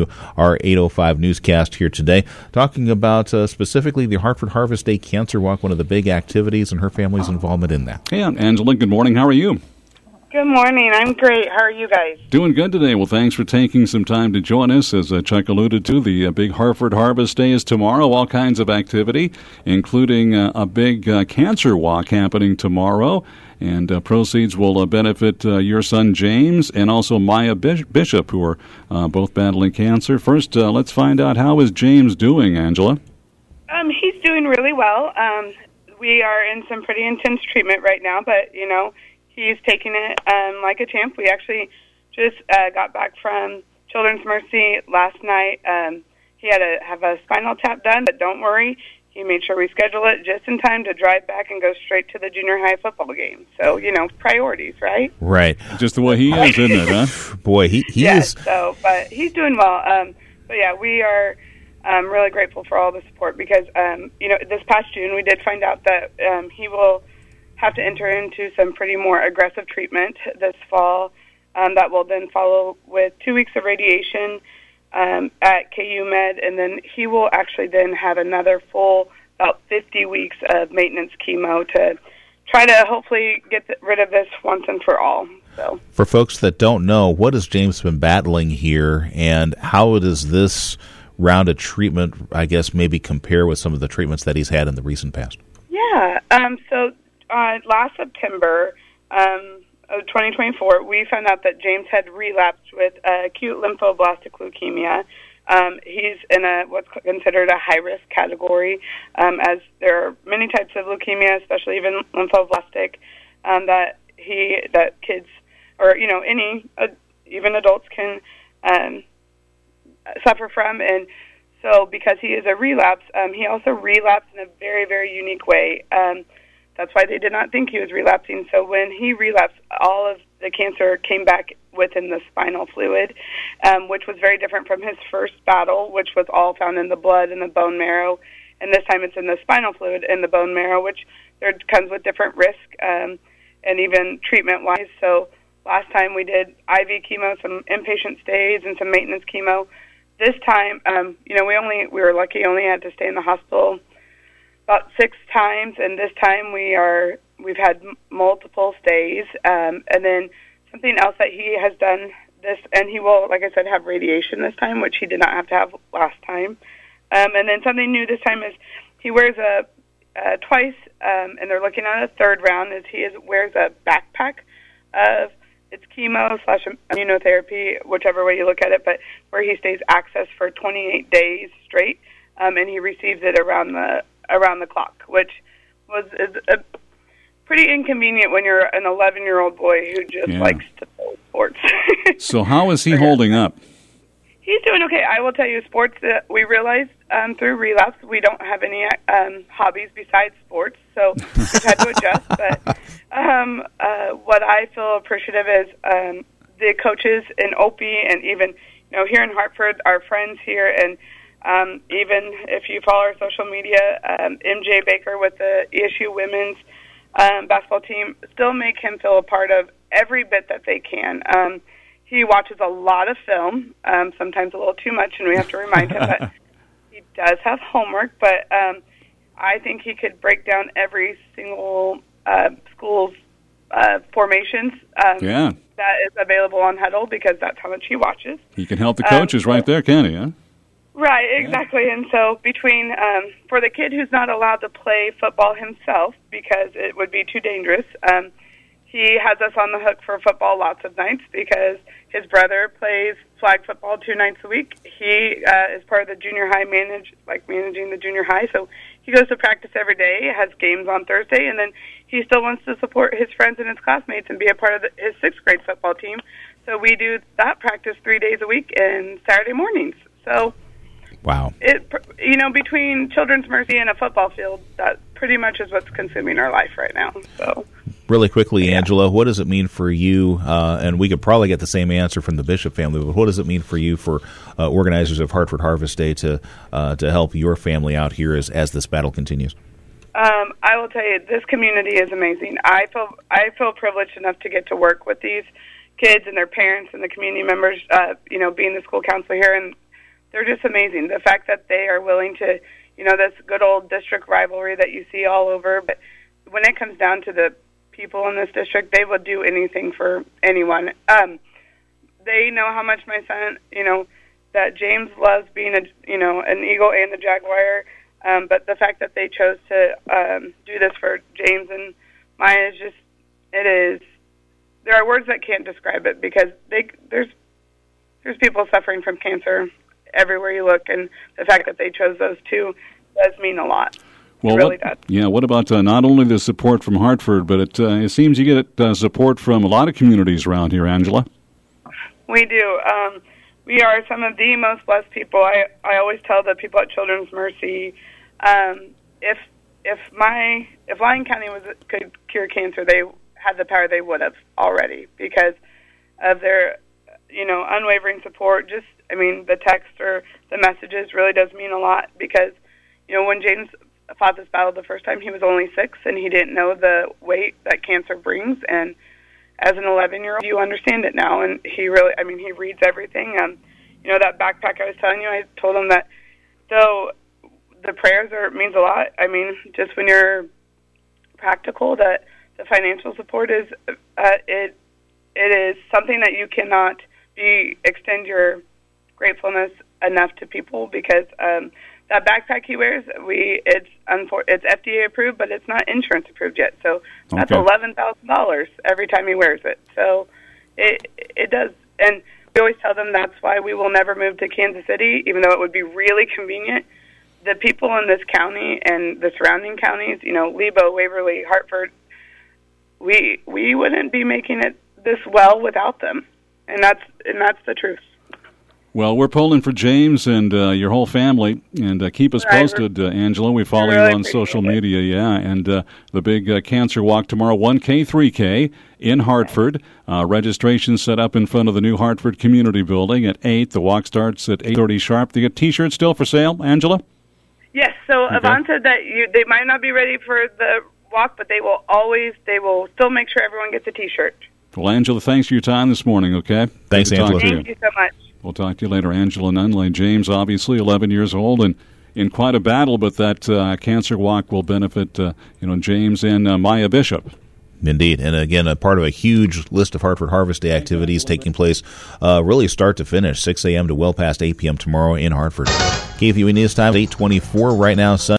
into our 8:05 newscast here today, talking about specifically the Hartford Harvest Day Cancer Walk, one of the big activities, and her family's involvement in that. Hey, Angela, good morning. How are you? Good morning. I'm great. How are you guys? Doing good today. Well, thanks for taking some time to join us. As Chuck alluded to, the big Hartford Harvest Day is tomorrow. All kinds of activity, including a big cancer walk happening tomorrow. And proceeds will benefit your son, James, and also Maya Bishop, who are both battling cancer. First, let's find out, how is James doing, Angela? He's doing really well. We are in some pretty intense treatment right now, but, he's taking it like a champ. We actually just got back from Children's Mercy last night. He had to have a spinal tap done, but don't worry. He made sure we schedule it just in time to drive back and go straight to the junior high football game. So, priorities, right? Right. Just the way he is, isn't it, huh? Boy, he yes, is. So, but he's doing well. But, yeah, we are really grateful for all the support because, this past June we did find out that he will have to enter into some pretty more aggressive treatment this fall that will then follow with 2 weeks of radiation at KU Med, and then he will actually then have another full about 50 weeks of maintenance chemo to try to hopefully get rid of this once and for all. So, for folks that don't know, what has James been battling here, and how does this round of treatment, I guess, maybe compare with some of the treatments that he's had in the recent past? Yeah, last September of 2024, we found out that James had relapsed with acute lymphoblastic leukemia. He's in what's considered a high-risk category, as there are many types of leukemia, especially even lymphoblastic, that kids or even adults can suffer from. And so, because he is a relapse, he also relapsed in a very, very unique way. That's why they did not think he was relapsing. So when he relapsed, all of the cancer came back within the spinal fluid, which was very different from his first battle, which was all found in the blood and the bone marrow. And this time it's in the spinal fluid and the bone marrow, which there comes with different risk and even treatment-wise. So last time we did IV chemo, some inpatient stays, and some maintenance chemo. This time, we were lucky, only had to stay in the hospital about 6 times, and this time we've had multiple stays. And then something else that he has done and he will, like I said, have radiation this time, which he did not have to have last time. And then something new this time is he wears twice, and they're looking at a third round, wears a backpack of it's chemo/immunotherapy, whichever way you look at it, but where he stays access for 28 days straight, and he receives it around the clock, which is pretty inconvenient when you're an 11-year-old boy who just likes to play sports. So how is he holding up? He's doing okay. I will tell you, sports, we realized through relapse we don't have any hobbies besides sports, so we've had to adjust. But what I feel appreciative is the coaches in Opie, and even here in Hartford, our friends here, and even if you follow our social media, MJ Baker with the ESU women's basketball team still make him feel a part of every bit that they can. He watches a lot of film, sometimes a little too much, and we have to remind him that he does have homework, but I think he could break down every single school's formations that is available on Huddle, because that's how much he watches. He can help the coaches right there, can't he? Huh? Right, exactly. And so between, for the kid who's not allowed to play football himself because it would be too dangerous, he has us on the hook for football lots of nights because his brother plays flag football 2 nights a week. He is part of the junior high managing the junior high, so he goes to practice every day, has games on Thursday, and then he still wants to support his friends and his classmates and be a part of his 6th grade football team. So we do that practice 3 days a week and Saturday mornings. So, wow. Between Children's Mercy and a football field, that pretty much is what's consuming our life right now. So, really quickly, Angela, what does it mean for you? And we could probably get the same answer from the Bishop family, but what does it mean for you, for organizers of Hartford Harvest Day, to help your family out here as this battle continues? I will tell you, this community is amazing. I feel privileged enough to get to work with these kids and their parents and the community members. Being the school counselor here, and they're just amazing. The fact that they are willing to, this good old district rivalry that you see all over, but when it comes down to the people in this district, they will do anything for anyone. They know how much my son, that James loves being an Eagle and a Jaguar, but the fact that they chose to do this for James and Maya is just, there are words that can't describe it, because there's people suffering from cancer everywhere you look, and the fact that they chose those two does mean a lot. Well, it really does. Yeah, what about not only the support from Hartford, but it seems you get support from a lot of communities around here, Angela? We do. We are some of the most blessed people. I always tell the people at Children's Mercy, if Lyon County could cure cancer, they had the power, they would have already, because of their unwavering support. Just, the text or the messages really does mean a lot, because when James fought this battle the first time, he was only 6, and he didn't know the weight that cancer brings, and as an 11-year-old, you understand it now, and he really, he reads everything. That backpack I was telling you, I told him that, so the prayers means a lot. Just when you're practical, that the financial support is, it is something that you cannot extend your gratefulness enough to people, because that backpack he wears, it's FDA approved, but it's not insurance approved yet. So that's $11,000 every time he wears it. So it does, and we always tell them that's why we will never move to Kansas City, even though it would be really convenient. The people in this county and the surrounding counties, Lebo, Waverly, Hartford, we wouldn't be making it this well without them, and that's the truth. Well, we're pulling for James and your whole family, and keep us posted, Angela. We follow you on social media, and the big cancer walk tomorrow, 1K, 3K in Hartford. Registration set up in front of the new Hartford Community Building at 8. The walk starts at 8:30 sharp. Do you get T-shirts still for sale, Angela? Yes. So Yvonne said that they might not be ready for the walk, but they will still make sure everyone gets a T-shirt. Well, Angela, thanks for your time this morning, okay? Thanks, Angela. Thank you so much. We'll talk to you later. Angela Nunley. James, obviously 11 years old and in quite a battle, but that cancer walk will benefit James and Maya Bishop. Indeed. And again, a part of a huge list of Hartford Harvest Day activities taking place really start to finish, 6 a.m. to well past 8 p.m. tomorrow in Hartford. KFUE News Time, 8:24 right now.